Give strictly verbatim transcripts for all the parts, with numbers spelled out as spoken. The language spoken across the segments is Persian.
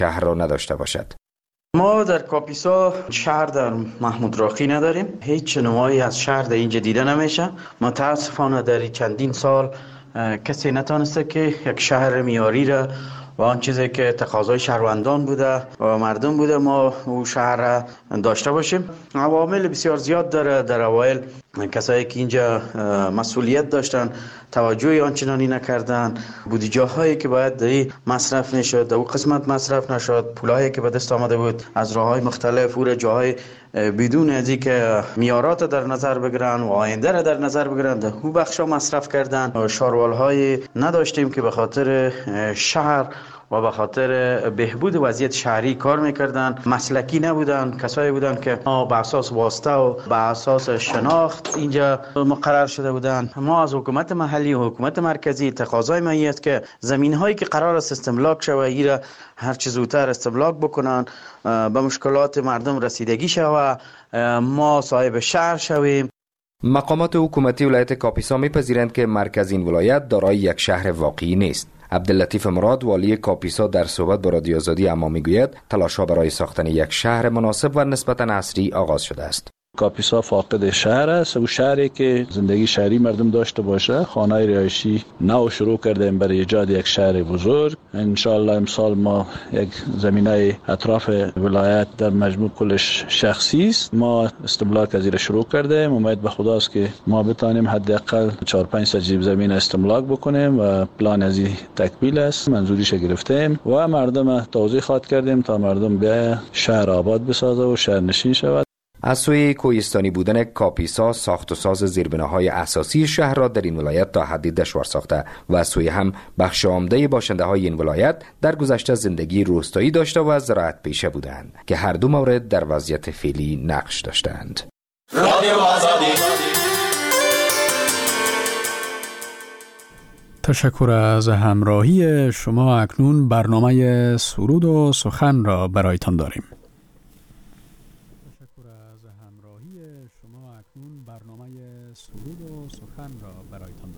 شهر را نداشته باشد. ما در کاپیسا شهر در محمود راقی نداریم. هیچ نمایی از شهر در اینجا دیده نمیشه. متاسفانه در چندین سال کسی نتونسته که یک شهر معیاری را و آن چیزی که تقاضای شهروندان بوده و مردم بوده ما او شهر را داشته باشیم. عوامل بسیار زیاد داره. در اوایل کسایی که اینجا مسئولیت داشتن توجه آنچنانی نکردن، بودجه هایی که باید دایی مصرف نشد او قسمت مصرف نشد، پولایی که به دست آمده بود از راه های مختلف او را جاهای بدون از اینکه معیارات در نظر بگیرن و آینده را در نظر بگیرن در او بخشا مصرف کردن. شاروال های نداشتیم که به خاطر شهر و به خاطر بهبود وضعیت شهری کار میکردن. مسلکی نبودن، کسایی بودن که به اساس واسطه و به اساس شناخت اینجا مقرر شده بودن. ما از حکومت محلی و حکومت مرکزی تقاضای ما است که زمین هایی که قرار است استملاک شوه ایرا هر چه زودتر استملاک بکنن، به مشکلات مردم رسیدگی شوه، ما صاحب شهر شویم. مقامات حکومتی ولایت کاپیسا میپذیرند که مرکز این ولایت دارای یک شهر واقعی نیست. عبداللطیف مراد والی کاپیسا در صحبت با رادیو آزادی اما میگوید تلاش‌ها برای ساختن یک شهر مناسب و نسبتاً عصری آغاز شده است. کاپیسا فاقد شهر است و شهری که زندگی شهری مردم داشته باشه. خانه رهایشی نو شروع کردیم برای ایجاد یک شهر بزرگ. ان شاء الله امسال ما یک زمینه اطراف ولایت در مجموع کلش شخصی است. ما استملاک از این شروع کردیم. امید به خداست که ما بتانیم حداقل چهار پنج سجیب زمین استملاک بکنیم و پلان از این تکمیل است. منظوریش گرفتیم و مردم توضیح خواهد کردیم تا مردم به شهر آباد بسازه و شهر نشین شود. از سوی کوهستانی بودن کاپیسا ساخت و ساز زیربناهای اساسی شهر را در این ولایت تا حدی دشوار ساخته و از سوی هم بخش عمده باشنده های این ولایت در گذشته زندگی روستایی داشته و زراعت پیشه بودند که هر دو مورد در وضعیت فعلی نقش داشتند. رادیو آزادی. تشکر از همراهی شما. اکنون برنامه سرود و سخن را برایتان داریم. برنامه سرود و سخن را برایتان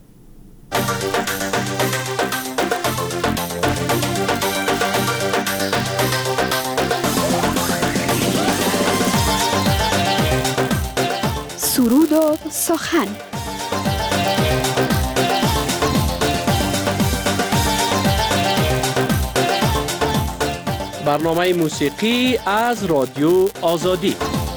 داریم. سرود و سخن. برنامه موسیقی از رادیو آزادی.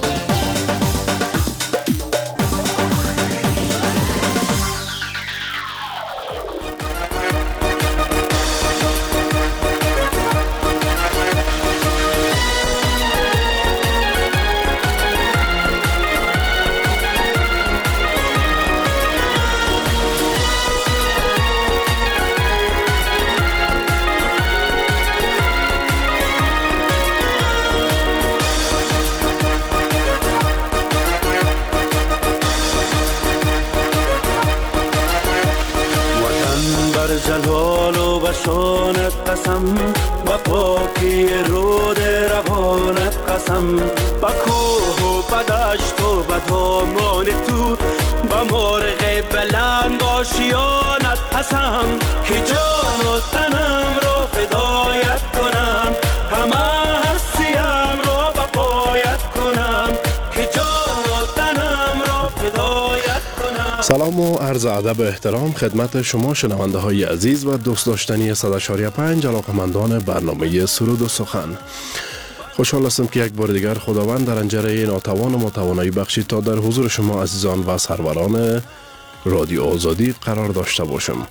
جلال و بشانت قسم و پاکی رود روانت قسم با کوه و بدشت و بدامان تو با مرغ بلند آشیانت قسم که جان و تنم را فدایت کنم همه هستیم را بقایت کنم که جان و تنم را فدایت کنم. سلام و عرض ادب و احترام خدمت شما شنونده های عزیز و دوست داشتنی صد و چهار و پنج علاقه‌مندان برنامه سرود و سخن. خوشحال هستم که یک بار دیگر خداوند در انجره ناتوان و متوانایی بخشید تا در حضور شما عزیزان و سروران رادیو آزادی قرار داشته باشم.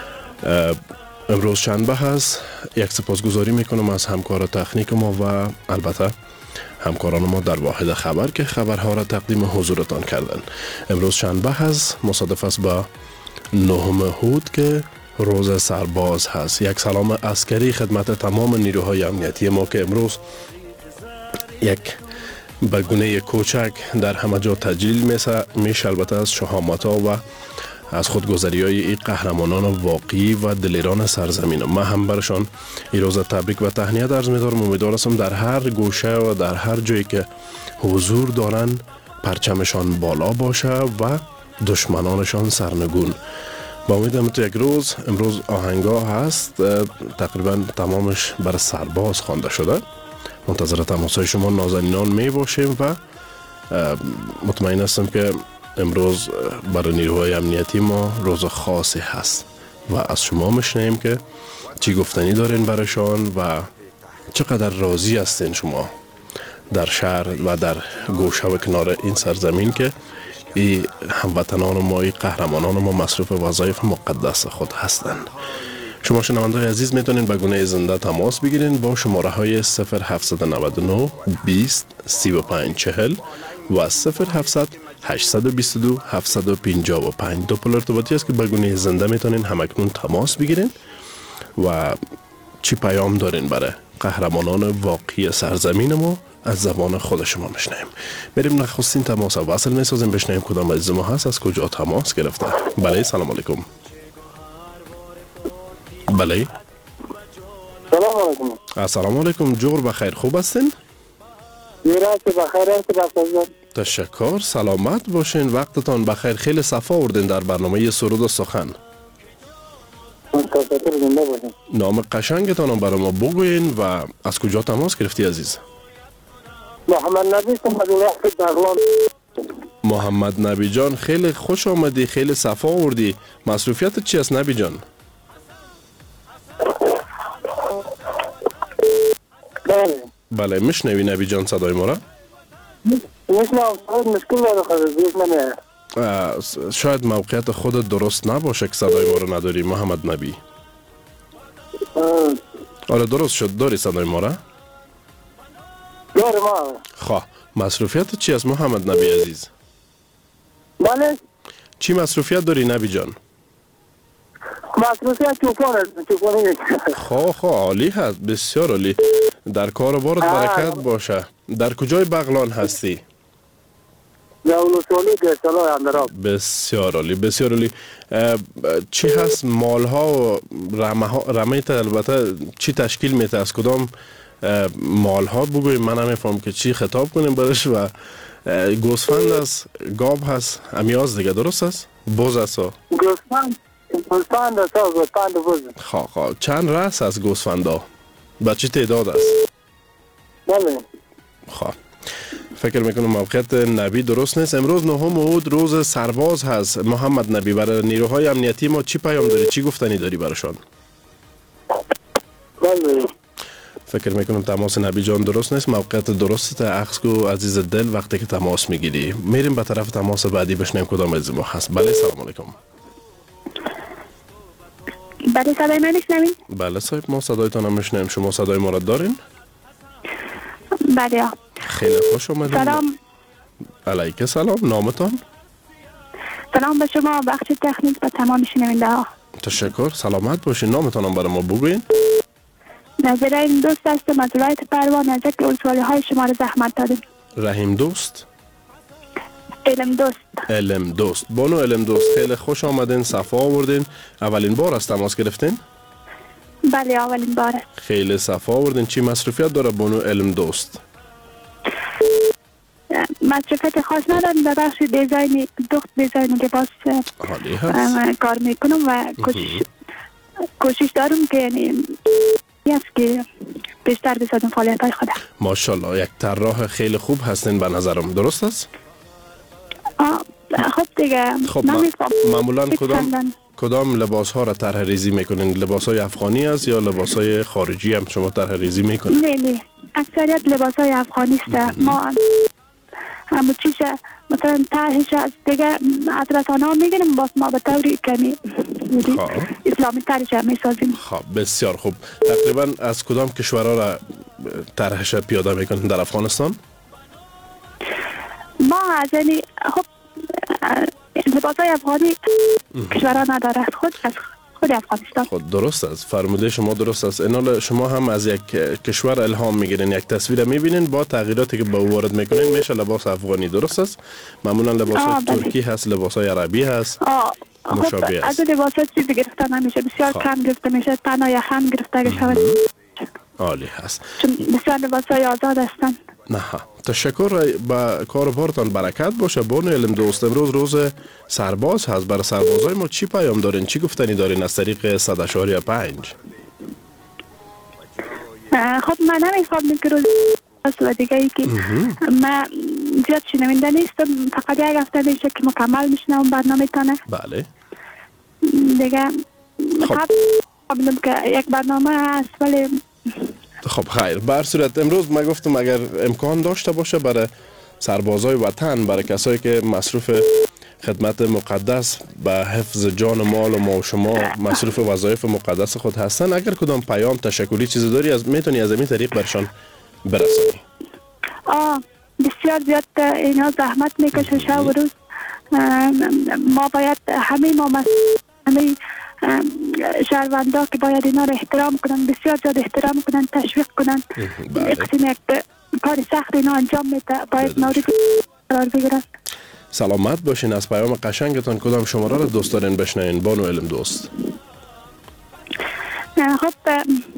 امروز شنبه هست. یک سپاسگزاری میکنم از همکار تکنیک ما و البته همکاران ما در واحد خبر که خبرها را تقدیم حضورتان کردن. امروز شنبه هست، مصادف است با نهم هود که روز سرباز هست. یک سلام عسکری خدمت تمام نیروهای امنیتی ما که امروز یک به گونه کوچک در همه جا تجلیل میشه، البته از شهامت‌ها و از خودگذری های این قهرمانان واقعی و دلیران سرزمین. من هم برشان این روز تبریک و تهنیت عرض می‌دارم. امیدوارم در هر گوشه و در هر جایی که حضور دارن پرچمشان بالا باشه و دشمنانشان سرنگون. با امیدم تو یک روز امروز آهنگا هست تقریبا تمامش برای سرباز خوانده شده. منتظر تماسای شما نازنینان می باشیم و مطمئن هستم که امروز برای نیروهای امنیتی ما روز خاصی هست و از شما میشنیم که چی گفتنی دارین برایشان و چقدر راضی هستین شما در شهر و در گوشه و کنار این سرزمین که این هموطنان ما، این قهرمانان ما مصروف وظایف مقدس خود هستند. شما شنونده‌های عزیز میتونین به گونه زنده تماس بگیرین با شماره های صفر هفت نه نه بیست سی و پنج چهل و صفر هفت هشت دو دو هفت پنج پنج. دو پل ارتباطی است که به گونه زنده میتونین همکنون تماس بگیرین و چی پیام دارین برای قهرمانان واقعی سرزمین ما از زبان خود شما میشنیم. بریم نخستین تماس و وصل میسازیم، بشنیم کدام عزیز ما هست، از کجا تماس گرفته. بله سلام علیکم. بله سلام علیکم. السلام علیکم. جور بخیر، خوب هستین؟ میراث بخیر است بخیر. تشکر، سلامت باشین، وقتتان بخیر. خیلی صفا آوردین در برنامه سرود و سخن. تشکر، زنده باشین. نام قشنگتان برای ما بگوین و از کجا تماس گرفتی عزیز؟ محمد نبی بغلان. محمد نبی جان خیلی خوش آمدی، خیلی صفا آوردی. مصروفیت چی است نبی جان؟ بله بله میشنوی نبی جان صدای ما را؟ میشنوم. مشکل داره خودت نمیاد. شاید موقعیت خودت درست نباشه که صدای ما رو نداری محمد نبی. آره درست شد، داری صدای ما را؟ داره ما. خواه مصروفیت چی است محمد نبی عزیز؟ بله چی مصروفیت داری نبی جان؟ مصروفیت چوپان است. چوپانی خواه خواه عالی هست، بسیار عالی. در کار بارت برکت باشه. در کجای بغلان هستی؟ دولسولی گرسالا اندراب. بسیار عالی بسیار عالی. چی هست مال ها و رمه ها رمیت البته چی تشکیل میته؟ از کدام مال ها بگویم؟ من نمیفهم که چی خطاب کنیم برش. و گوسفند است، گاب هست، امیاز دیگه درست است؟ بوز است؟ گوسفند گوسفند است، گوسفند بوز. خواه خواه چند رأس از گوسفند ها؟ با چی تعداد است؟ بله خواه فکر میکنم موقعیت نبی درست نیست. امروز نهم اود روز سرباز هست. محمد نبی برای نیروهای امنیتی ما چی پیام داری؟ چی گفتنی داری براشان؟ بله فکر میکنم تماس نبی جان درست نیست. موقعیت درست اخذ کو عزیز دل وقتی که تماس میگیری. میریم به طرف تماس بعدی بشنیم کدام از ما هست. بله سلام علیکم. بله صدای من میشنوین؟ بله صاحب ما صدایتان هم میشنیم. شما صدای ما را دارین؟ بله خیلی خوش آمدید. سلام. علیک سلام. نامتان؟ سلام به شما، بخش تکنیک و تمام شنونده ها. تشکر، سلامت باشین. نامتان هم برای ما بگوین. نظر این دوست هستم از ولایت پروان، از یک اولسوالی های شما را زحمت دادیم. رحیم دوست؟ علم دوست. علم دوست. بانو علم دوست خیلی خوش آمدین، صفا آوردین. اولین بار از تماس گرفتین؟ بله اولین بار است. خیلی صفا آوردین. چی مصروفیت داره بانو علم دوست؟ مصروفیت خاص ندارم، در بخش دیزاین دخت دیزاین لباس کار میکنم و کوشش کوشش دارم که یعنی است که بیشتر بسازم فعالیت های خودم. ماشاءالله یک طراح خیلی خوب هستین به نظرم، درست است؟ خب دیگه خب معمولا کدام کدام لباس ها را طرح ریزی میکنین؟ لباس های افغانی است یا لباس های خارجی هم شما طرح ریزی میکنین؟ نه نه اکثریت لباس های افغانی است. ما همون چیز مثلا طرحش از دیگه از رسانه ها میگیریم، باز ما به طوری کمی اسلامی طرحش هم میسازیم. خب بسیار خوب. تقریبا از کدام کشورها را طرحش پیاده میکنین در افغانستان؟ ما از یعنی خب لباس های افغانی کشورها نداره، خود از خود افغانستان. خود درست است، فرموده شما درست است. اینال شما هم از یک کشور الهام میگیرین، یک تصویر میبینین با تغییراتی که به او وارد میکنین میشه لباس افغانی، درست است؟ معمولا لباس ترکی هست، لباس های عربی هست، مشابه است. از لباس ها چیزی گرفته نمیشه، بسیار کم گرفته میشه، تنها یا هم گرفته شود. عالی هست. چون بسیار لباس های آزاد هستن. نه تشکر، با کار بارتان برکت باشه. بانو علم دوست، امروز روز سرباز هست. برای سربازای ما چی پیام دارین، چی گفتنی دارین از طریق صد اشاریه پنج؟ خب من نمیخوام که روز و دیگه ای که من زیاد شنونده نیستم، فقط یک هفته میشه که مکمل میشنم برنامه تانه. بله دیگه خب میدونم که یک برنامه هست ولی خب خیر. بر صورت امروز من گفتم اگر امکان داشته باشه برای سربازای وطن، برای کسایی که مصروف خدمت مقدس به حفظ جان و مال و ما و شما مصروف وظایف مقدس خود هستن، اگر کدام پیام تشکری چیزی داری از میتونی از این طریق برشان برسانی. آه بسیار زیاد اینا زحمت میکشه شب و روز. ما باید همه ما همه شهروندا که باید اینا رو احترام کنن، بسیار زیاد احترام کنن، تشویق کنن. اقتیم یک کار سخت اینا انجام میده، باید نوری قرار بگیرن. سلامت باشین. از پیام قشنگتان کدام شماره رو دوست دارین بشنوین بانو علم دوست؟ خب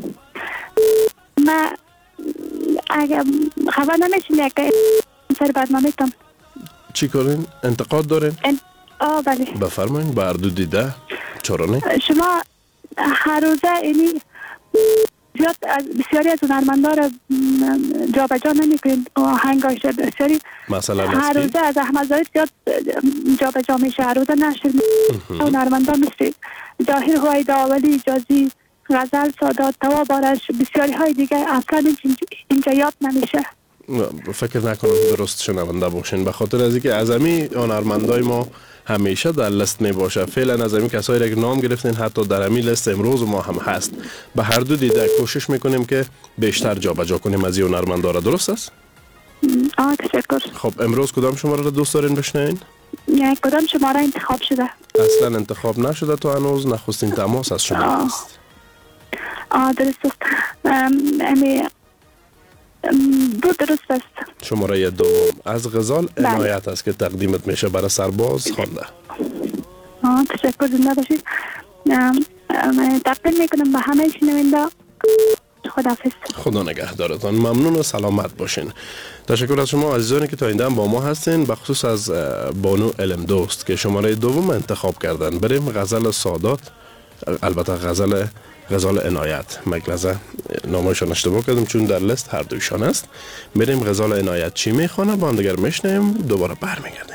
ما اگه خبر نمیشین که سر برنامه تام چی کنین؟ انتقاد دارین؟ ان... آه بله بفرمایین. بردو دیده چرا نه؟ شما هر روزه اینی زیاد از بسیاری از هنرمندا رو جا به جا نمیکنید، آهنگاش بسیاری مثلا هر روزه از احمد ظاهر زیاد جا به جا میشه، هر روزه نشر هنرمندا مثل ظاهر هویدا، ولی جازی، غزل، سادات، توا بارش، بسیاری های دیگه اصلا اینجا یاد نمیشه. فکر نکنم درست شنونده باشین، به خاطر از اینکه اعظمی هنرمندای ما همیشه در لیست می باشه. فعلا از این کسایی را که نام گرفتین حتی در همین لیست امروز ما هم هست. به هر دو دیده کوشش میکنیم که بیشتر جابجا کنیم از این هنرمندا را. درست است؟ آه تشکر. خب امروز کدام شماره را دوست دارین بشنوین؟ نه کدام شماره انتخاب شده؟ اصلا انتخاب نشده تا هنوز، نخستین تماس از شما آه. است. آه درست است. امی دو درست است. شماره دوم از غزال عنایت است که تقدیمت میشه برای سرباز خوانده. آه تشکر، زنده باشید. من تقدیم میکنم به همه شنونده. خداحافظ. خدا نگهدارتان. ممنون و سلامت باشین. تشکر از شما عزیزانی که تا این دم با ما هستین، به خصوص از بانو علم دوست که شماره دوم انتخاب کردن. بریم غزل سادات، البته غزل غزال عنایت، مگلزه نامشان اشتباه کردم چون در لیست هر دویشان است. بریم غزال عنایت چی میخوانه با هم دیگر میشنیم، دوباره برمیگردیم.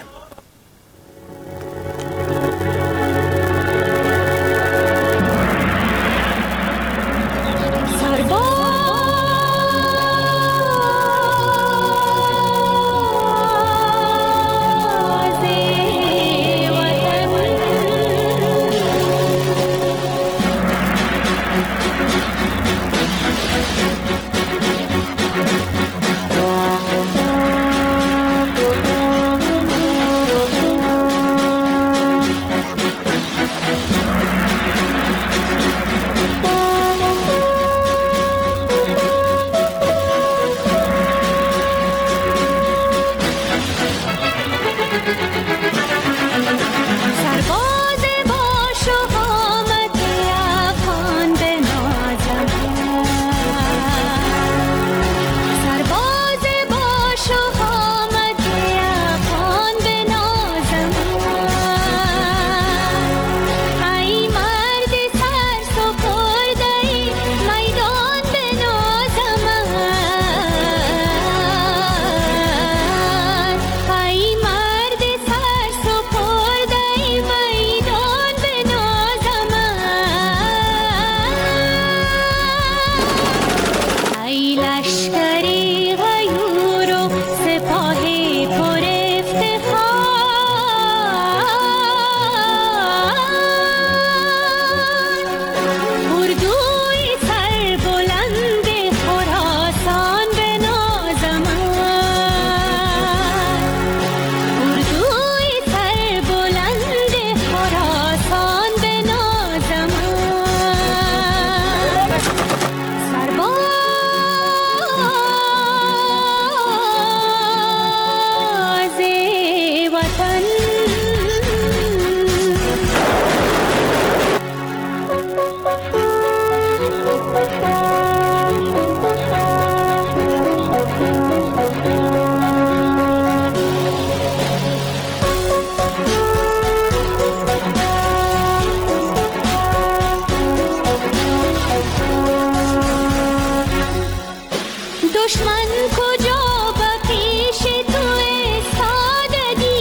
دشمن کجا به پیش تو استادگی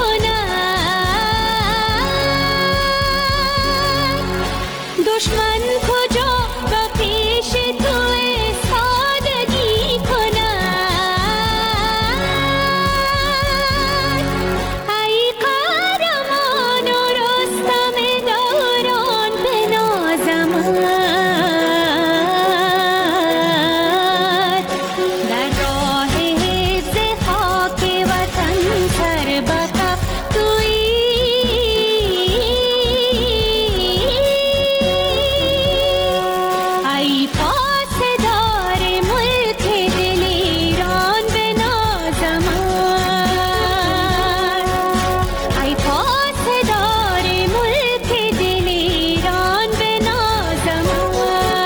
کند دشمن کجا به پیش تو استادگی کند ای قهرمان و رستم دوران بنازمت در راه حفظ خاک وطن سر به کف تویی ای پاسدار ملک دل ایران بنازمت ای پاسدار ملک دل ایران بنازمت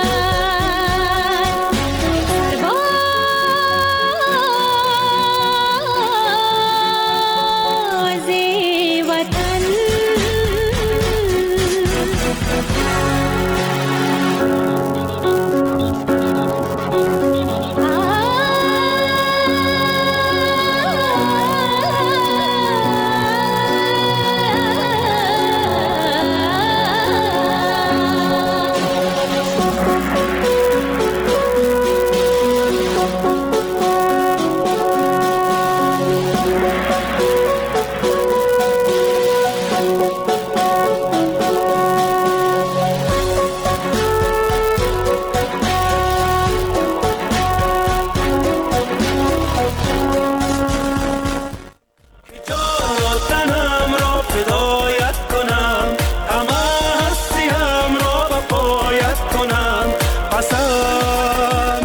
سرباز وطن تنم را فدایت کنم همه هستیم را به پایت کنم قسم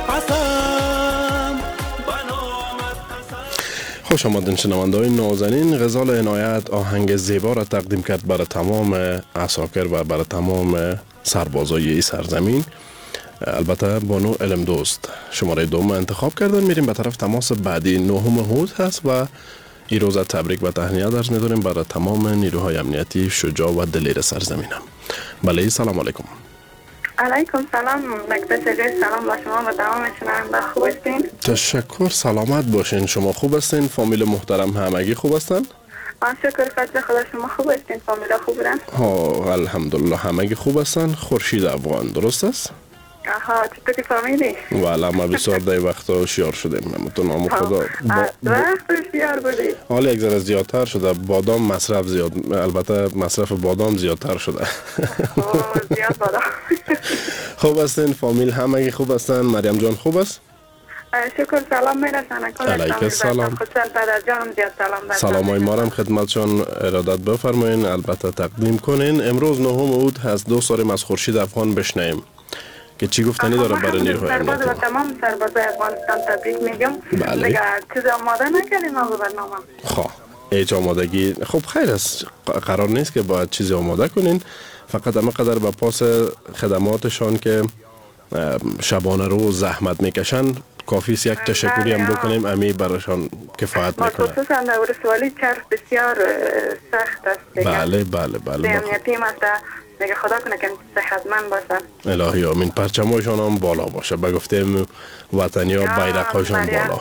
قسم به نامت قسم. خوش آمدین شنونده‌های نازنین. غزال عنایت آهنگ زیبا را تقدیم کرد برای تمام عساکر و برای تمام سربازای این سرزمین. البته بانو علم دوست شماره دوم انتخاب کردن. میریم به طرف تماس بعدی. نهم هود هست و این روز تبریک و تهنیت درس می‌داریم برای تمام نیروهای امنیتی شجاع و دلیر سرزمینم. بله سلام علیکم. علیکم سلام دکتر شجاع، سلام با شما و تمام شنونده. خوب هستین؟ تشکر، سلامت باشین. شما خوب هستین؟ فامیل محترم همگی خوب هستن؟ شکر فضل خدا. شما خوب هستین؟ فامیل خوب بودن؟ ها الحمدلله همگی خوب هستن. خورشید افغان درست است؟ آها چطور که فهمیدی؟ والا ما بسیار دی وقتا هوشیار شدیم. تو نام خدا با... وقت هوشیار بودی؟ حالا یک ذره زیادتر شده. بادام مصرف زیاد، البته مصرف بادام زیادتر شده. زیاد بادام. خوب هستین؟ فامیل همگی خوب هستن؟ مریم جان خوب است؟ شکر سلام میرسن. علیک سلام. خودشان پدر جانم زیاد سلام برسن. سلامای ما هم خدمتشان ارادت بفرمایین. البته تقدیم کنین. امروز نهم اود هست. دو سالیم از خورشید افغان بشنیم که چی گفتنی داره برای نیروهای امنیتی. و تمام سربازای افغانستان تبریک میگم. بله. دیگه چیز آماده نکردیم ما به برنامه. خب هیچ آمادگی خب خیر است. قرار نیست که باید چیزی آماده کنین. فقط اما قدر به پاس خدماتشان که شبانه رو زحمت میکشن کافی است یک تشکری هم بکنیم. امی برایشان کفایت میکنه. خصوصا در ولسوالی چرخ بسیار سخت است. بله بله بله. امنیتی مثلا دیگه خدا کنه که صحتمند باشن. الهی آمین. پرچمایشان هم بالا باشه. به گفته وطنی ها بیرق‌هایشان بالا.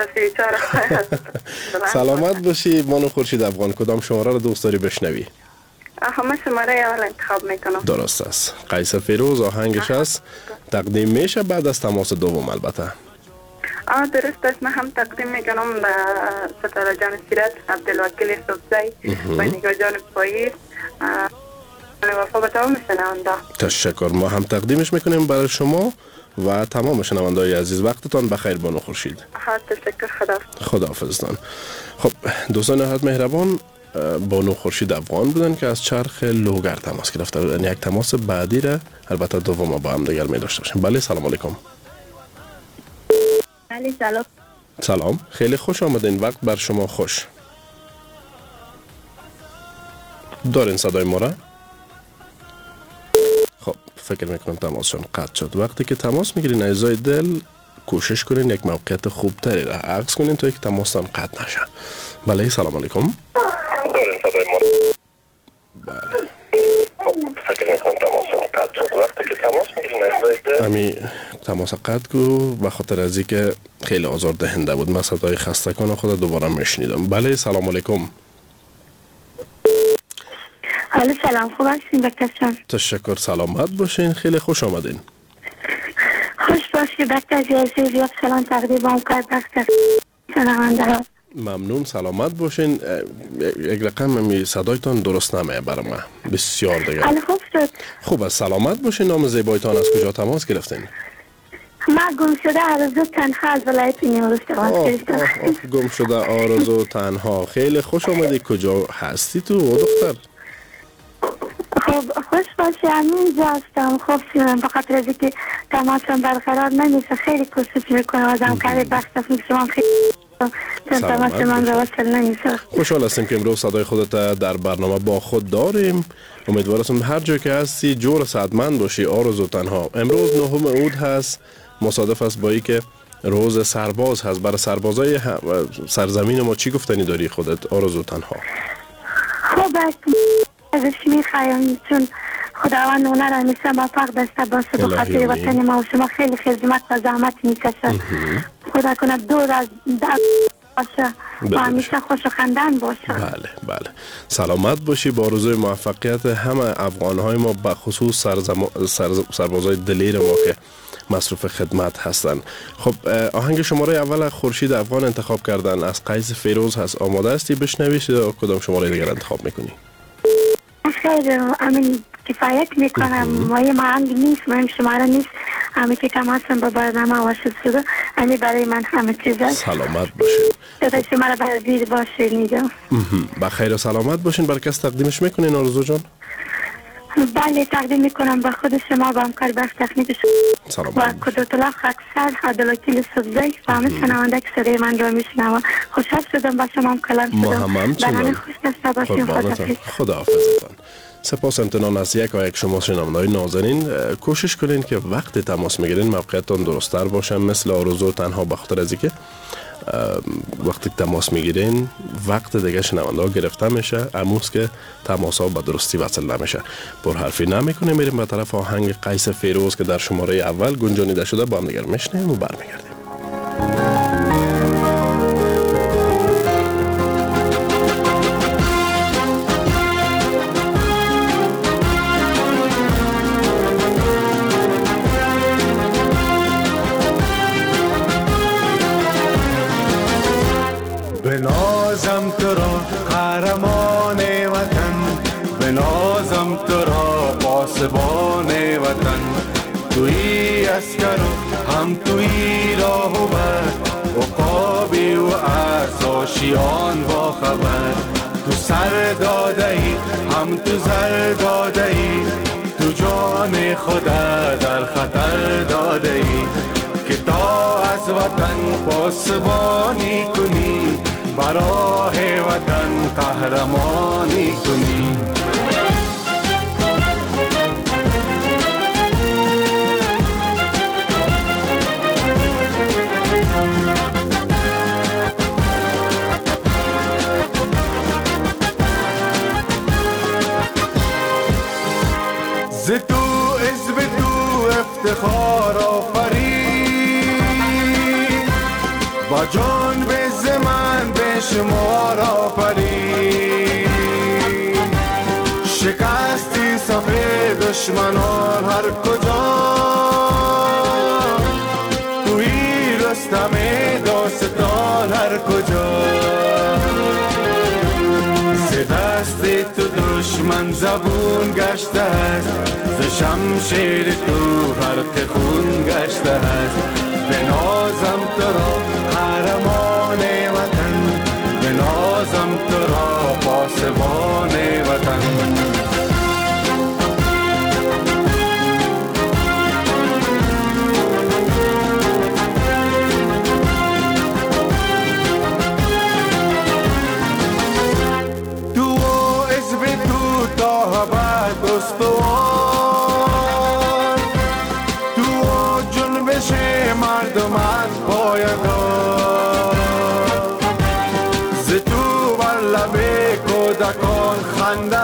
سلامت باشی بانو خورشید افغان. کدام شماره رو دوست داری بشنوی؟ همه شماره اول انتخاب میکنم. درست است. قیس فیروز آهنگش است. تقدیم میشه بعد از تماس دوم البته. آه درست است. من هم تقدیم میکنم به ستاره جان سیرت، عبدالوکیل صبزی و نگاه جان پاییز وفا به تمام شنونده. تشکر. ما هم تقدیمش میکنیم برای شما و تمام شنونده‌های عزیز. وقتتان بخیر بانو خورشید. ها تشکر. خدا خداحافظتان. خب دوستان نهایت مهربان، بانو خورشید افغان بودن که از چرخ لوگر تماس گرفته بودن. یک تماس بعدی را البته دوم با هم دیگر می داشته باشیم. بله سلام علیکم. بله سلام. سلام. خیلی خوش آمدین. وقت بر شما خوش. دارین صدای ما را؟ خب فکر میکنم تماسشون قطع شد. وقتی که تماس میگیرین عزیزای دل کوشش کنین یک موقعیت خوب تری را عکس کنین تا یک تماس هم قطع نشه. بله سلام علیکم. دارین صدای ما را؟ بله. خب فکر میکنم تماسشون قطع شد. وقتی که تماس میگیرین عزیزای دل امی تماس قطع کو به خاطر از اینکه خیلی آزار دهنده بود. من صدای خستگان خود دوباره میشنیدم. بله سلام علیکم. حالا سلام، خوب هستین بکتر؟ تشکر، سلامت باشین، خیلی خوش آمدین. خوش باشی بکتر عزیز، یک سلام تقدیم با کرد بکتر شنونده ها. ممنون، سلامت باشین. یک رقم می صدایتان درست نمیه برای من بسیار دیگه. حالا خوب شد. خوب است، سلامت باشین. نام زیبایتان از کجا تماس گرفتین؟ من گم شده آرزو تنها از ولایت نیمروز تماس گرفتم. گم شده آرزو تنها، خیلی خوش آمدی. کجا هستی تو دختر؟ خب خوش باشی، همینجا هستم. خب سیمم بخاطر از اینکه تماسم برقرار نمیشه خیلی کوشش میکنم ازم کاری بخشم شما خیلی تماس من رو وصل نمیشه. خوشحال هستیم که امروز صدای خودت در برنامه با خود داریم. امیدوار هستم هر جا که هستی جور سعادتمند باشی. آرزو تنها امروز نهم اود هست، مصادف است با اینکه روز سرباز هست. برای سربازای سرزمین ما چی گفتنی داری خودت آرزو تنها؟ خب ازش میخوایم چون خداوند اونه را میشه با پاک دسته باشه بخاطر وطن ما و شما خیلی خدمت و زحمت میکشه. خدا کنه دور از درد باشه و همیشه خوش و خندان باشه. بله بله، سلامت باشی. با آرزوی موفقیت همه افغانهای ما، به خصوص سرزم... سر... سربازای دلیر ما که مصروف خدمت هستن. خب آهنگ شماره اول خورشید افغان انتخاب کردن از قیس فیروز هست. آماده هستی بشنویش یا کدام شماره دیگر انتخاب میکنی؟ خیلی امین کفایت میکنم. مایه مهنگ نیست، مهم شماره نیست. همه که تماسم با برنامه واسط شده، همه برای من همه چیز هست. سلامت باشین. صدای شما را برای دید باشین میگم. بخیر و سلامت باشین. برای کس تقدیمش میکنین آرزو جان؟ بله تقدیم میکنم به خود شما، با همکار بخش تکنیک شما و کدوت الله خاکسر عدالکیل سبزی و همه شنونده که صدای من رو میشنوه. خوشحال شدم با شما هم کلام شدم. ما هم همچنان. خوش دسته باشین. خداحافظتان. سپاس امتنان از یک و یک شما شنونده‌های نازنین. کوشش کنین که وقت تماس میگیرین موقعیتتان درست‌تر باشه، مثل آرزو تنها، به خاطر از اینکه وقتی تماس میگیرین وقت دیگه شنونده ها گرفته میشه، اموز که تماس ها به درستی وصل نمیشه. پر حرفی نمیکنیم، میریم به طرف آهنگ قیس فیروز که در شماره اول گنجانیده شده. با هم دیگر میشنیم و برمیگردیم. بنازم تو را قهرمان وطن، بنازم تو را پاسبان وطن. توی اسکر و هم توی راه و بر، عقابی و ارزاشیان با خبر. تو سر داده ای هم تو زر داده ای، تو جان خدا در خطر داده ای که تا از وطن پاسبانی کنی، برای وطن قهرمانی کنی. ز تو عزب تو افتخار آفرید، با جان به زمان به شمار آفرید. شکستی صف دشمنان هر کجا، توی رستم داستان هر کجا. ز دست تو دشمن زبون گشته است، ز شمشیر تو غرق خون گشته است. بنازم تو را قهرمان وطن، بنازم تو را پاسبان وطن. تو عزب تو تا ابد استوار، تو جنبش مردمت پایدار. ز تو بر لب کودکان خنده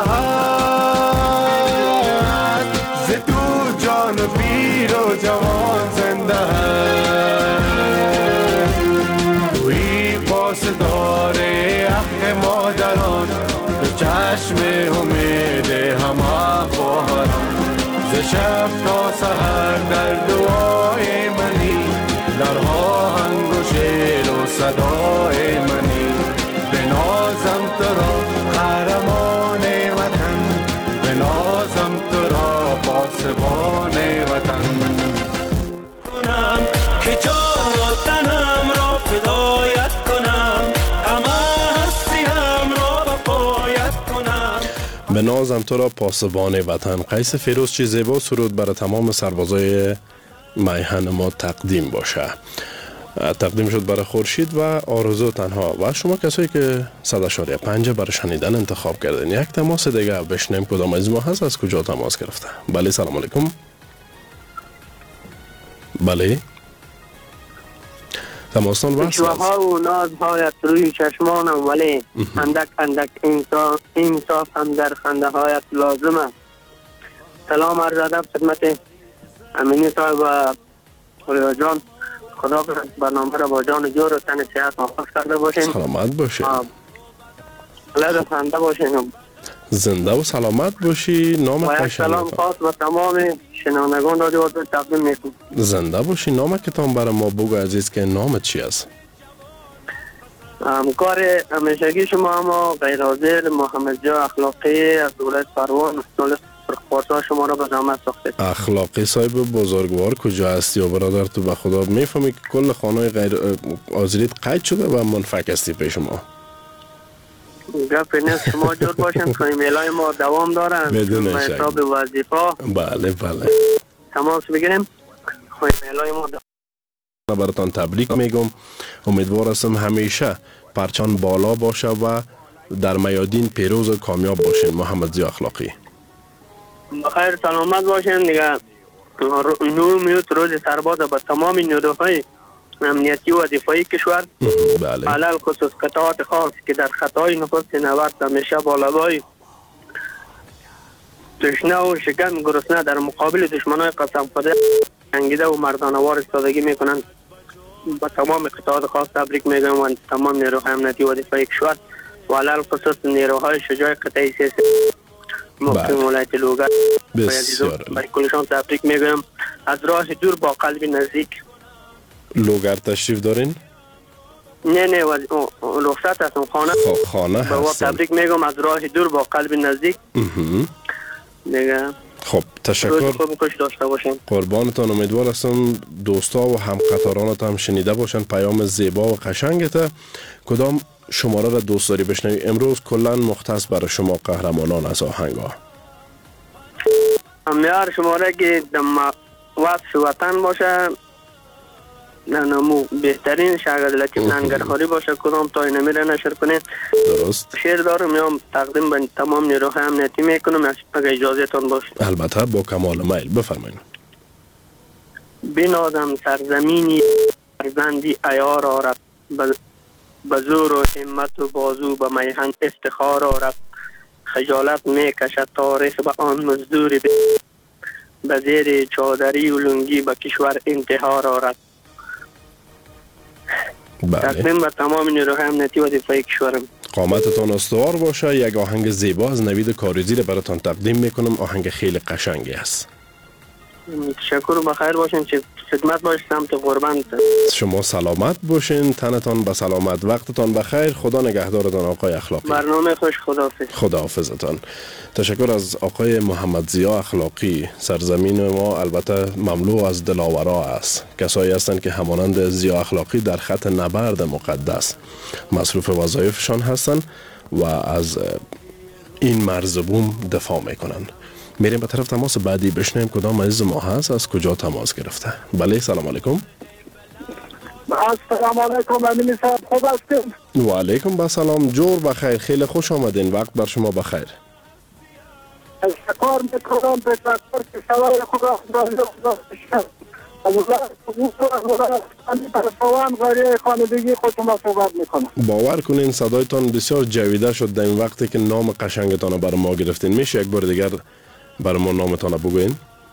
هست، ز تو جان پیر و جوان زنده صدای منی بنازم تو را قهرمان وطن بنازم تو را پاسبان وطن کنم که جان و تنم را فدایت کنم همه هستیم را بپایت کنم بنازم تو را پاسبان وطن. قیس فیروز چی زیبا سرود برای تمام سربازای میهن ما تقدیم باشه. تقدیم شد برای خورشید و آرزو تنها و شما کسایی که صد و اشاریه پنج برای شنیدن انتخاب کردین. یک تماس دیگه بشنیم کدام از ما هست، از کجا تماس گرفته. بله سلام علیکم. بله تماسان وصل است. ها و نازهایت روی چشمانم ولی اندک اندک انصاف انصاف هم در خنده هایت لازم است. سلام عرض ادب خدمت امینی صاحب و خدا جان. خدا کنه برنامه را با جان جور و تن صحت محفوظ کرده باشین. سلامت باشین. لذت خنده باشین. زنده و سلامت باشی. نام و یک سلام خاص و تمام شنوندگان را دیوار تقدیم میکنم. زنده باشی. نام کتان برای ما بگو عزیز که نامت چی است؟ همکار همیشگی شما اما غیر حاضر محمد جا اخلاقی از دولت پروان خورتا شما را به زحمت ساخته. اخلاقی صاحب بزرگوار کجا هستی و برادر تو به خدا میفهمی که کل خانه غیر حاضریت قید شده و منفک هستی پیش ما. گپ نیست شما جور باشین که ایمیلای ما دوام دارن بدون شک. حساب وظیفه بله بله تماس بگیریم. ایمیلای ما دوام. براتان تبریک میگم. امیدوار هستم همیشه پرچان بالا باشه و در میادین پیروز و کامیاب باشین. محمد ضیا اخلاقی بخیر سلامت باشین دیگه. نو میوت روز سرباز به تمام نیروهای امنیتی و دفاعی کشور بله علل خصوص قطعات خاص که در خطای نخست نبرد همیشه بالابای تشنه و شکن گرسنه در مقابل دشمنای قسم خورده جنگیده و مردانوار ایستادگی میکنند. با تمام قطعات خاص تبریک میگم و تمام نیروهای امنیتی و دفاعی کشور و علل خصوص نیروهای شجاع قطعی سیاسی مقیم ولایت لوگر برای کلشان تبریک میگم. از راه دور با قلب نزدیک. لوگر تشریف دارین؟ نه نه رخصت هستم خانه. خانه هستم. تبریک میگم از راه دور با قلب نزدیک. دیگه خب تشکر. خوب خوش داشته باشین. قربانتان. امیدوار هستم دوستا و همقطارانت هم شنیده باشن پیام زیبا و قشنگت. کدام شماره را دوست داری بشنوی؟ امروز کلا مختص برای شما قهرمانان از آهنگا. میار شماره که دم وصف وطن باشه نمو بهترین شاگرد لطیف ننگرهاری باشه کدام تا اینمیره نشر کنید. درست. شعر دارم میام تقدیم به تمام نیروهای امنیتی میکنم اگه اجازه تان باشه. البته با کمال میل بفرمایید. بنازم سرزمینی فرزندی عیار آرد به زور و همت و بازو به میهن افتخار آرد خجالت میکشد تاریخ به آن مزدور به زیر چادری و لنگی به کشور انتحار آرد. تقدیم به تمام نیروهای امنیتی و دفاعی کشورم. قامتتان استوار باشه. یک آهنگ زیبا از نوید کاریزی را براتان تقدیم میکنم. آهنگ خیلی قشنگی است. تشکر و بخیر باشین. چه خدمت باش سمت قربان. شما سلامت باشین. تنتان به سلامت. وقتتان بخیر. خدا نگهدارتان آقای اخلاقی. برنامه خوش. خداحافظ. خداحافظتان. تشکر از آقای محمد ضیا اخلاقی. سرزمین ما البته مملو از دلاورا است. کسایی هستند که همانند ضیا اخلاقی در خط نبرد مقدس مصروف وظایفشان هستند و از این مرز بوم دفاع میکنن. میریم به طرف تماس بعدی بشنیم کدام عزیز ما هست، از کجا تماس گرفته. بله سلام علیکم. السلام علیکم امین صاحب خوب هستید؟ و علیکم با سلام. جور بخیر. خیلی خوش آمدین. وقت بر شما بخیر. تشکر میکنم. تشکر که سوال خوب است. باور کنین صدایتان بسیار جویده شد در این وقتی که نام قشنگتان برای ما گرفتین. میشه یک بار دیگر برای ما نامتان بگوین؟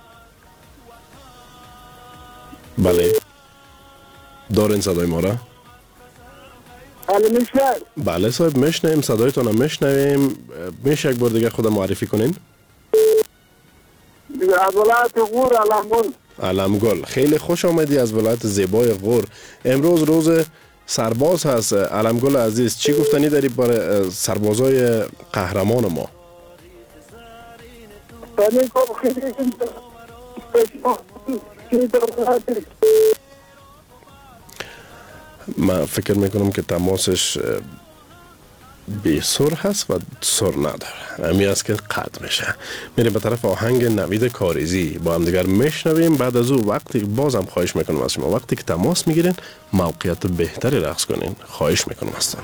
بله دارین صدای ما را؟ بله میشه. بله صاحب میشنویم صدایتان هم میشنویم. میشه یک بار دیگر خود معرفی کنین؟ از ولایت غور علمگل. علمگل. خیلی خوش آمدی از ولایت زیبای غور. امروز روز سرباز هست. علمگل عزیز چی گفتنی داری برای سربازای قهرمان ما؟ من فکر میکنم که تماسش بی سر هست و سر نداره، امی است که قطع میشه. میریم به طرف آهنگ نوید کاریزی، با هم دیگر میشنویم. بعد از او وقتی بازم خواهش میکنم از شما وقتی که تماس میگیرین موقعیت بهتری رقص کنین، خواهش میکنم ازتون.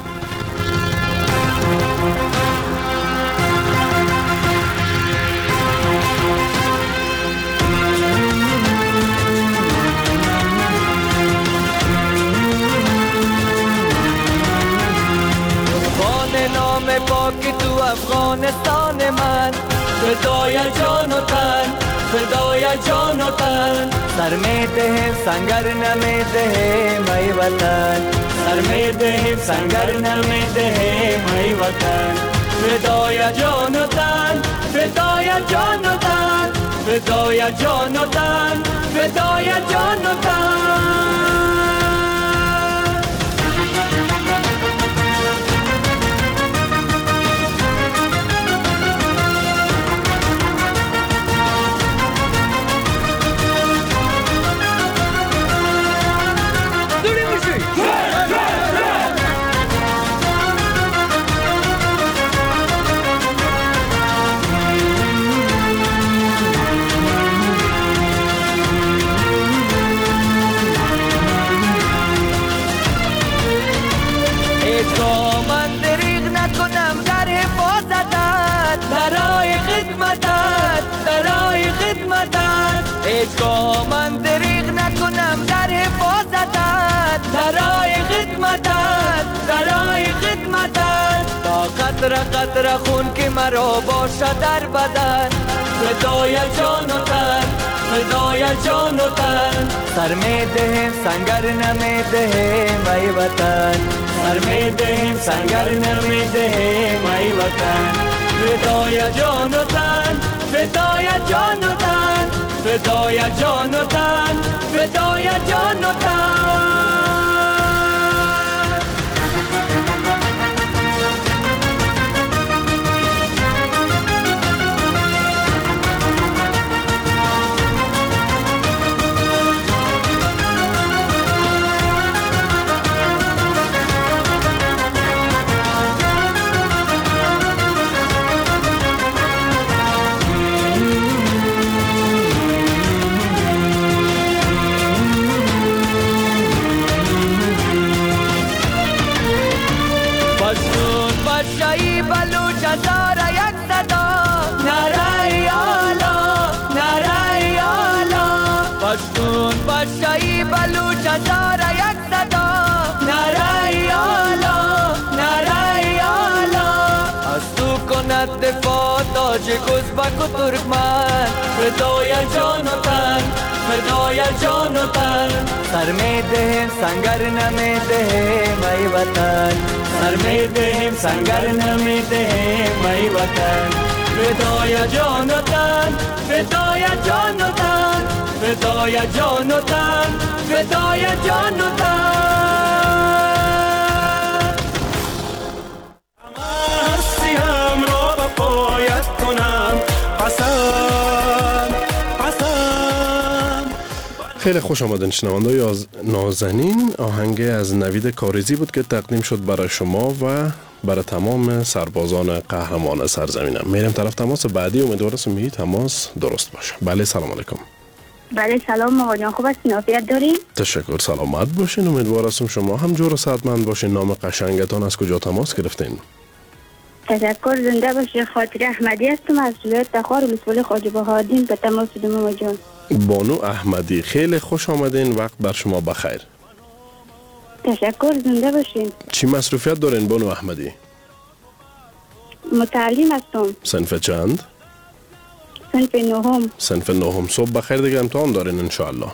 پاکی تو افغانستان من، فدای جان و تن، فدای جان و تن. سر می دهیم سنگر نمی دهیم ای وطن، سر می دهیم سنگر نمی دهیم ای وطن. فدای جان و تن، فدای جان و تن، فدای جان و تن، فدای جان و تن. هیچگاه من دریغ نکنم در حفاظتت، برای خدمتت، برای خدمتت. تا قطره قطره خون که مرا باشد در بدن، فدای جان و تن، فدای جان و تن. سر می دهیم سنگر نمی دهیم ای وطن، سر می دهیم سنگر نمی دهیم ای وطن. فدای جان و تن، فدای جان و تن، فدای جان و تن، فدای جان و تن. بچه‌ای بلوچ هزار یک صدا، نره آلا، نره آلا. از تو کند دفاع تاج ازبک و ترکمن، فدای جان و تن، فدای جان و تن. سر می دهیم سنگر نمی دهیم ای وطن، سر می دهیم سنگر نمی دهیم ای وطن. فدای جان و تن، فدای جان و تن، فدای جان و تن، فدای جان و تن. هستیم را به پایت کنم قسم، قسم. خیلی خوش آمدین شنونده‌های از نازنین. آهنگ از نوید کاریزی بود که تقدیم شد برای شما و برای تمام سربازان قهرمان سرزمینم. میریم طرف تماس بعدی، امیدوارم می تماس درست باشه. بله سلام علیکم. بله سلام آقا جان، خوب هستین؟ عافیت دارین؟ تشکر، سلامت باشین. امیدوارم شما هم جور و صحتمند باشین. نام قشنگتان از کجا تماس گرفتین؟ تشکر، زنده باشی. خاطر احمدی هستم از ولایت تخار ولسوالی خواجه بهادین به تماس دادم آقا جان. بانو احمدی، خیلی خوش آمدین. وقت بر شما بخیر. تشکر، زنده باشین. چی مصروفیت دارین بانو احمدی؟ متعلم هستم. صنف چند؟ صنف نهم. صنف نهم. صبح بخیر دیگه امتحان دارین انشاءالله؟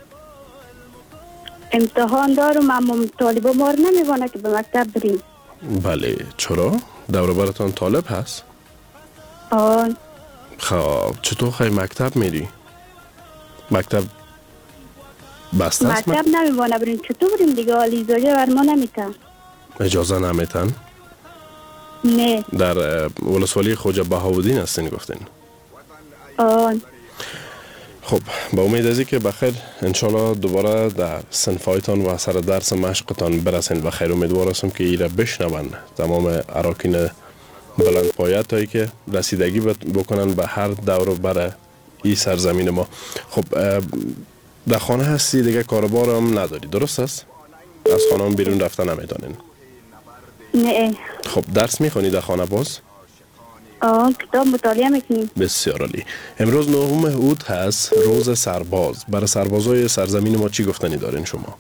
امتحان دارم اما طالبا مار نمیوانه که به مکتب بریم. بله، چرا؟ دور براتان طالب هست؟ آن. خب چطور خیلی مکتب میری؟ مکتب بسته است؟ مکتب نمیمانه بریم چطور بریم دیگه آلیزاجه بر ما نمیتن. اجازه نمیتن؟ نه. در ولسوالی خوجه بهاودین هستین گفتین؟ آن. خب با امید ازی که بخیر انشالله دوباره در صنفایتان و سر درس مشقتان برسین بخیر. امیدوار هستم که ایره بشنون تمام اراکین بلند پایت هایی که رسیدگی بکنن به هر دور بر این سرزمین ما. خب در خانه هستی دیگه کاربار هم نداری درست است؟ از خانه هم بیرون رفتن نمیدانین؟ نه. خب درس میخونی در خانه باز؟ آه کتاب مطالعه میکنیم. بسیار عالی. امروز نهم اوت هست روز سرباز. برای سربازای سرزمین ما چی گفتنی دارین شما؟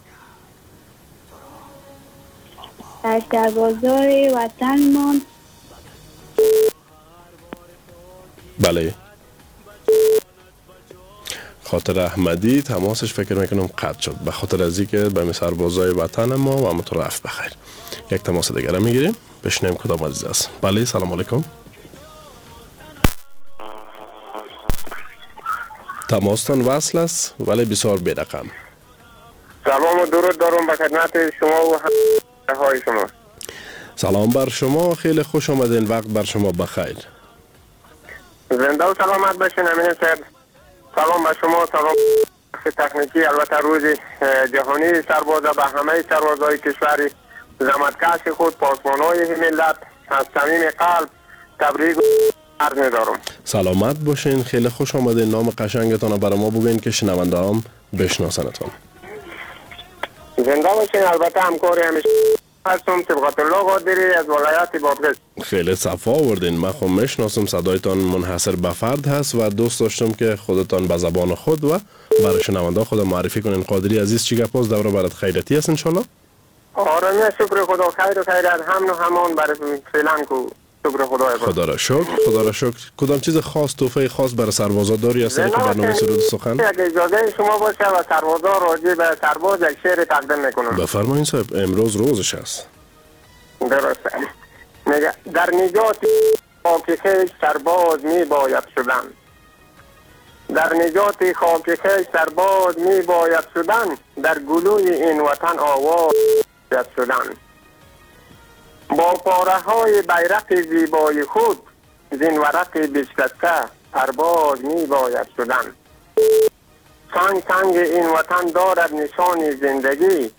در سربازای وطن ما بله خاطر احمدی تماسش فکر میکنم قطع شد به خاطر ازی که به سربازای وطن ما و همونطور رفت بخیر. یک تماس دیگر میگیریم بشنیم کدام عزیز است. بله سلام علیکم. تماستان وصل است ولی بسیار بی رقم. سلام و درود دارم به خدمت شما و همراهای شما. سلام بر شما، خیلی خوش آمدین، وقت بر شما بخیر. زنده و سلامت باشین امین صاحب. سلام به شما، سلام تکنیکی البته روز جهانی سربازا به همه سربازای کشوری زحمتکش خود پاسبانای ملت از صمیم قلب تبریک عرض می‌دارم. سلامت باشین، خیلی خوش آمدین. نام قشنگتان رو برای ما بگین که شنونده هم بشناسنتون. زنده باشین. البته همکاری همیشه هستم طبقت الله قادری از ولایت بادغیس. خیلی صفا آوردین. من خب میشناسم صدایتان منحصر به فرد هست و دوست داشتم که خودتان به زبان خود و برای شنونده خود معرفی کنین. قادری عزیز چی گپاس دوره برات خیرتی است ان شاء الله؟ آره نه شکر خدا خیر و خیرت هم و همان برای فعلا کو شکر خدا. خدا را شکر، خدا را شکر. کدام چیز خاص توفه خاص برای سربازا داری از طریق برنامه سرود سخن؟ اگه اجازه شما باشه و سربازا راجع به سرباز یک شعر تقدیم میکنم. بفرمایید صاحب، امروز روزش است. درسته. میگه در نجات خاک خویش سرباز می باید شدن. در نجات خاک خویش سرباز می باید شدن. در گلوی این وطن آواز باید شدن. با پاره های بیرق زیبای خود زین ورق بشکسته پرواز می باید شدن. سنگ سنگ این وطن دارد نشان زندگی.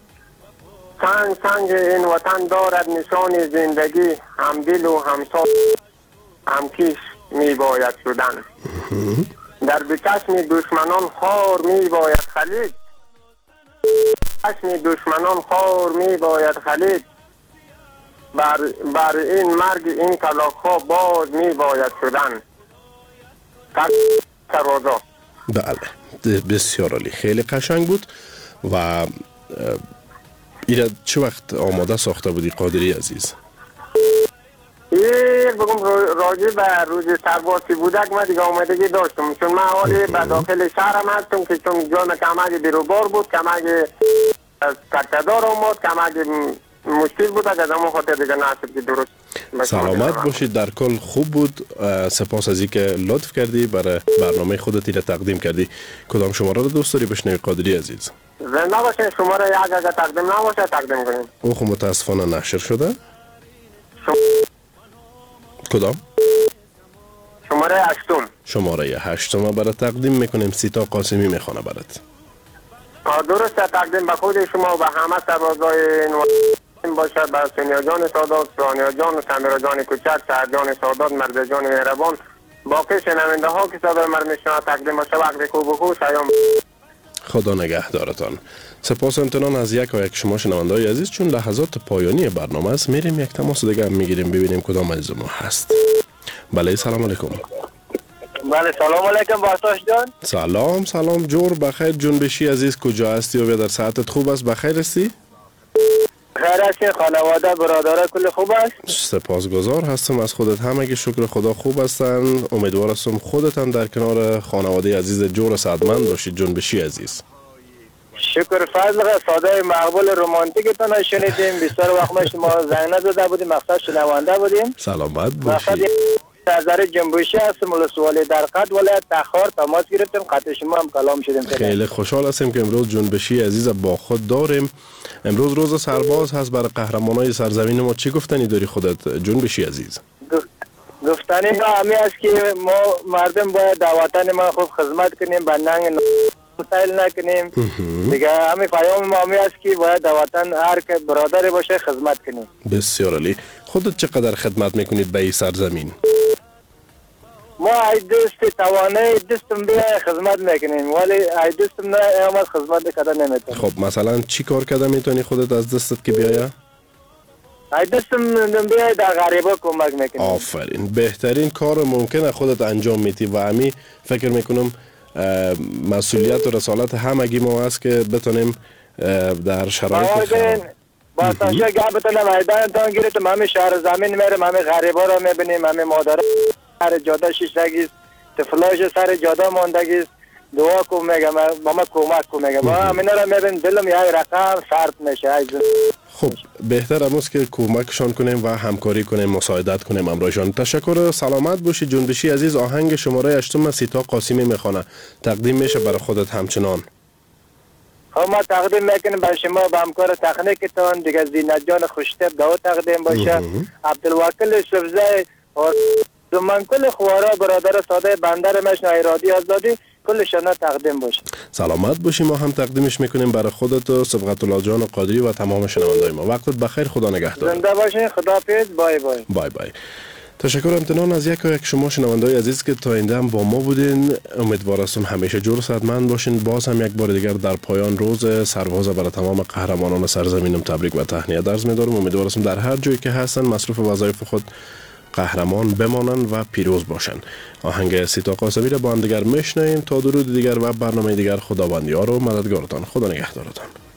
سنگ سنگ این وطن دارد نشان زندگی. هم دل و همسا هم کیش می باید شدن. در بچشم دشمنان خار می باید خلید. چشم دشمنان خار می باید خلید. بر, بر این مرگ این کلاک ها باز می باید شدن. سربازا. بله بسیار عالی، خیلی قشنگ بود. و ایره چه وقت آماده ساخته بودی قادری عزیز؟ یک بگم راجع به روز سربازی بودک من دیگه آمدگی داشتم، چون من حالی به داخل شهرم هستم که چون جان کمک بیروبار بود، کمک تکتدار آمد، کمک مشکل بود که از همون خاطر دیگه نشد که درست. سلامت باشید، در کل خوب بود. سپاس از اینکه لطف کردی برای برنامه خودت را تقدیم کردی. کدام شماره رو دوست داری بشنوی قادری عزیز؟ زنده باشین. شماره یک اگر تقدیم نباشه تقدیم کنیم. او خب متاسفانه نشر شده. شم... کدام؟ شماره هشتم. شماره هشتم برای تقدیم میکنیم. سیتا قاسمی میخوانه برات. درسته، تقدیم به خود شما و به همه سربازای باشد، به سونیا جان سادات، سونیا جان و سمیرا جان کوچک، سعد جان سادات، مرد جان مهربان، باقی شنونده ها که صدای من میشنوند تقدیم باشه. وقت خوب و خوش ایام. خدا نگهدارتان. سپاس امتنان از یک و یک شما شنونده های عزیز. چون لحظات پایانی برنامه است میریم یک تماس دیگه هم میگیریم ببینیم کدام عزیز ما هست. بله سلام علیکم. بله سلام علیکم باشتاش جان. سلام سلام جور بخیر جنبشی عزیز، کجا هستی و در ساعتت خوب است؟ بخیر هستی؟ خیر است، خانواده برادرها کل خوب است؟ سپاسگزار هستم از خودت. همه شکر خدا خوب هستن. امیدوار هستم خودت هم در کنار خانواده عزیز جور سعادتمند باشید جنبشی عزیز. شکر فضل صدای مقبول رومانتیکتون شنیدیم. بسیار وقت ما شما زنگ نزده بودیم، مقصد شنونده بودیم. سلامت باشید. سرزر جنبوشی هستم ولسوالی در قد ولایت تخار تماس گرفتیم قطع شما هم کلام شدیم. خیلی خوشحال هستیم که امروز جنبشی عزیز با خود داریم. امروز روز سرباز هست. برای قهرمانای سرزمین ما چی گفتنی داری خودت جنبشی عزیز؟ گفتنی ما همی است که ما مردم باید در وطن ما خوب خدمت کنیم، به ننگ مسائل نکنیم دیگه. همین پیام ما همی است که باید در وطن هر که برادر باشه خدمت کنیم. بسیار عالی. خودت چقدر خدمت میکنید به این سرزمین؟ ما ای دست توانه دستم بیا خدمت میکنیم ولی ای دستم نه اما خدمت کردن نمیتونم. خب مثلا چی کار کرده میتونی خودت از دستت که بیایه؟ ای دستم بیا در غریبا کمک میکنیم. آفرین. بهترین کار ممکنه خودت انجام میدی و همی فکر میکنم مسئولیت و رسالت همگی ما است که بتونیم در شرایط خراب با تاشا گاه بتونم میدان تان گیریم. همه شهر زمین میرم، همه غریبا رو میبینیم، همه مادر سر جاده شیشتگیست، طفلاش سر جاده ماندگیست. دعا کن میگم ماما کمک کن میگم ما همینا رو میبین دلم یک رقم سرد میشه. خب بهتر امروز که کمکشان کنیم و همکاری کنیم، مساعدت کنیم امروزشان. تشکر. سلامت باشی جنبشی عزیز. آهنگ شماره هشتم سیتا قاسمی میخوانه، تقدیم میشه برای خودت همچنان. خب ما تقدیم میکنیم برای شما به همکار تکنیکتون دیگه زینت جان خوشتب دعا تقدیم باشه، عبدالوکیل سبزه و من کل خوارا برادر ساده بندر مشن ایرادی آزادی کلشان تقدیم باشه. سلامت باشی. ما هم تقدیمش میکنیم برای خودت و سبقت الله جان قادری و تمام شنوندای ما. وقتت بخیر. خدا نگهدار. زنده باشین. خداحافظ. بای بای. بای بای. تشکر امتنان از یک و یک شما شنوندای عزیز که تا اینده هم با ما بودین. امیدوار هستم همیشه جور صحتمند باشین. باز هم یک بار دیگر در پایان روز سرباز برای تمام قهرمانان سرزمینم تبریک و تهنیت عرض می‌دارم. امیدوار هستم در هر جایی که هستن مصروف وظایف خود قهرمان بمانند و پیروز باشند. آهنگ سیتا قاسمی را با هم دیگر میشنویم تا درود دیگر و برنامه دیگر. خداوندیار و مددگارتان. خدا نگهدارتان.